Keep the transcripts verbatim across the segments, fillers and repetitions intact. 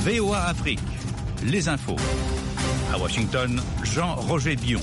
V O A Afrique, les infos. À Washington, Jean-Roger Bion.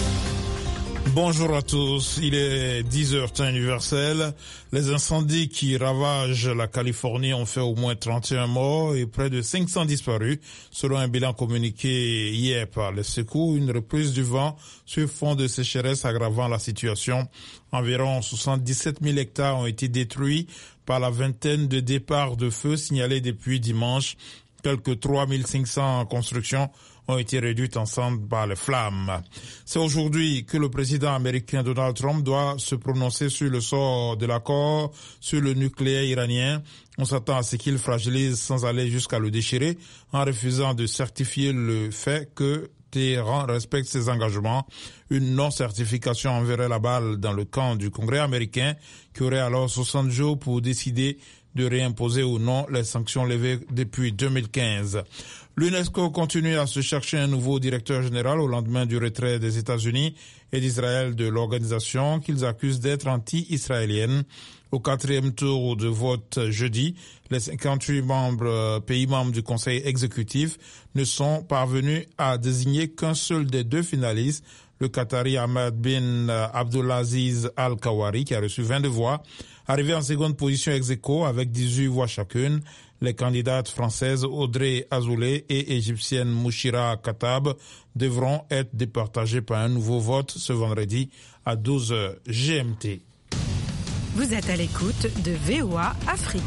Bonjour à tous, il est dix heures temps universel. Les incendies qui ravagent la Californie ont fait au moins trente et un morts et près de cinq cents disparus, selon un bilan communiqué hier par les secours. Une reprise du vent sur fond de sécheresse aggravant la situation. Environ soixante-dix-sept mille hectares ont été détruits par la vingtaine de départs de feu signalés depuis dimanche. Quelques trois mille cinq cents constructions ont été réduites ensemble par les flammes. C'est aujourd'hui que le président américain Donald Trump doit se prononcer sur le sort de l'accord sur le nucléaire iranien. On s'attend à ce qu'il fragilise sans aller jusqu'à le déchirer en refusant de certifier le fait que Téhéran respecte ses engagements. Une non-certification enverrait la balle dans le camp du Congrès américain qui aurait alors soixante jours pour décider de réimposer ou non les sanctions levées depuis deux mille quinze. L'UNESCO continue à se chercher un nouveau directeur général au lendemain du retrait des États-Unis et d'Israël de l'organisation qu'ils accusent d'être anti-israélienne. Au quatrième tour de vote jeudi, les cinquante-huit membres, pays membres du Conseil exécutif ne sont parvenus à désigner qu'un seul des deux finalistes, le Qatari Ahmed bin Abdulaziz Al-Kawari, qui a reçu vingt-deux voix. Arrivé en seconde position ex aequo avec dix-huit voix chacune, les candidates françaises Audrey Azoulay et égyptienne Mouchira Khattab devront être départagées par un nouveau vote ce vendredi à douze heures G M T. Vous êtes à l'écoute de V O A Afrique.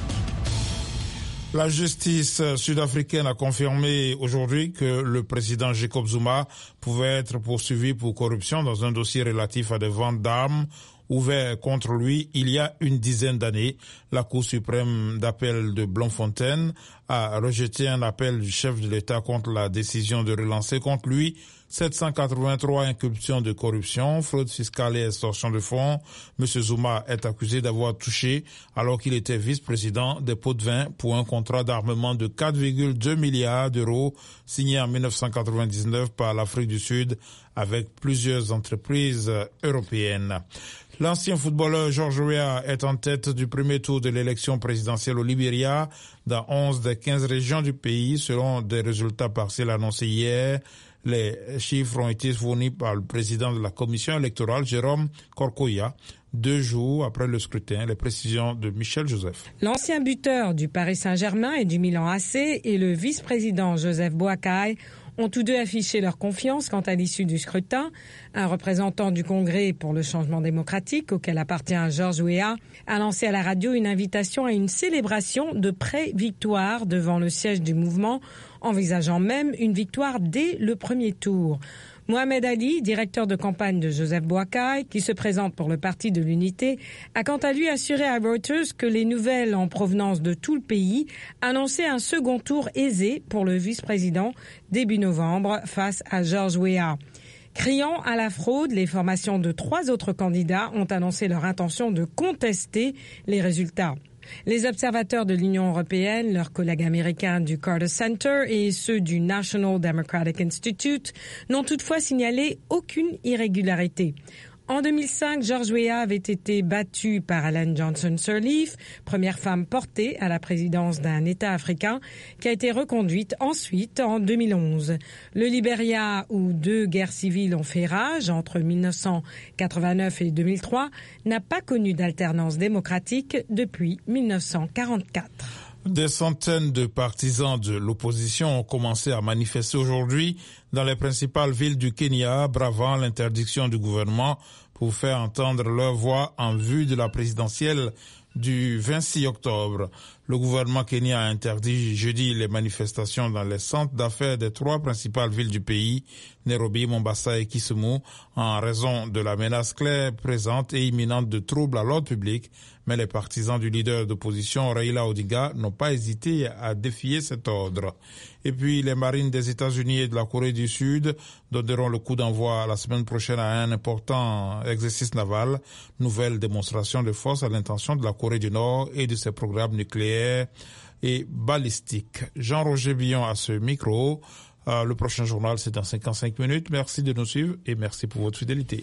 La justice sud-africaine a confirmé aujourd'hui que le président Jacob Zuma pouvait être poursuivi pour corruption dans un dossier relatif à des ventes d'armes ouvert contre lui il y a une dizaine d'années. La Cour suprême d'appel de Bloemfontein a rejeté un appel du chef de l'État contre la décision de relancer contre lui sept cent quatre-vingt-trois inculpations de corruption, fraude fiscale et extorsion de fonds. M. Zuma est accusé d'avoir touché, alors qu'il était vice-président, des pots de vin pour un contrat d'armement de quatre virgule deux milliards d'euros signé en mille neuf cent quatre-vingt-dix-neuf par l'Afrique du Sud avec plusieurs entreprises européennes. L'ancien footballeur George Weah est en tête du premier tour de l'élection présidentielle au Libéria, dans onze des quinze régions du pays, selon des résultats partiels annoncés hier. Les chiffres ont été fournis par le président de la commission électorale, Jérôme Korkoya, deux jours après le scrutin. Les précisions de Michel Joseph. L'ancien buteur du Paris Saint-Germain et du Milan A C et le vice-président Joseph Boakai ont tous deux affiché leur confiance quant à l'issue du scrutin. Un représentant du Congrès pour le changement démocratique, auquel appartient George Weah, a lancé à la radio une invitation à une célébration de pré-victoire devant le siège du mouvement, envisageant même une victoire dès le premier tour. Mohamed Ali, directeur de campagne de Joseph Boakai, qui se présente pour le Parti de l'Unité, a quant à lui assuré à Reuters que les nouvelles en provenance de tout le pays annonçaient un second tour aisé pour le vice-président début novembre face à George Weah. Criant à la fraude, les formations de trois autres candidats ont annoncé leur intention de contester les résultats. Les observateurs de l'Union européenne, leurs collègues américains du Carter Center et ceux du National Democratic Institute n'ont toutefois signalé aucune irrégularité. En deux mille cinq, George Weah avait été battu par Ellen Johnson Sirleaf, première femme portée à la présidence d'un État africain, qui a été reconduite ensuite en deux mille onze. Le Libéria, où deux guerres civiles ont fait rage entre mille neuf cent quatre-vingt-neuf et deux mille trois, n'a pas connu d'alternance démocratique depuis mille neuf cent quarante-quatre. Des centaines de partisans de l'opposition ont commencé à manifester aujourd'hui dans les principales villes du Kenya, bravant l'interdiction du gouvernement pour faire entendre leur voix en vue de la présidentielle du vingt-six octobre. Le gouvernement kenyan a interdit jeudi les manifestations dans les centres d'affaires des trois principales villes du pays, Nairobi, Mombasa et Kisumu, en raison de la menace claire, présente et imminente de troubles à l'ordre public. Mais les partisans du leader d'opposition, Raila Odinga, n'ont pas hésité à défier cet ordre. Et puis, les marines des États-Unis et de la Corée du Sud donneront le coup d'envoi la semaine prochaine à un important exercice naval. Nouvelle démonstration de force à l'intention de la Corée du Nord et de ses programmes nucléaires et balistiques. Jean-Roger Bion à ce micro. Euh, le prochain journal, c'est dans cinquante-cinq minutes. Merci de nous suivre et merci pour votre fidélité.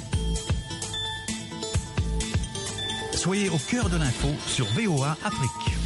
Soyez au cœur de l'info sur V O A Afrique.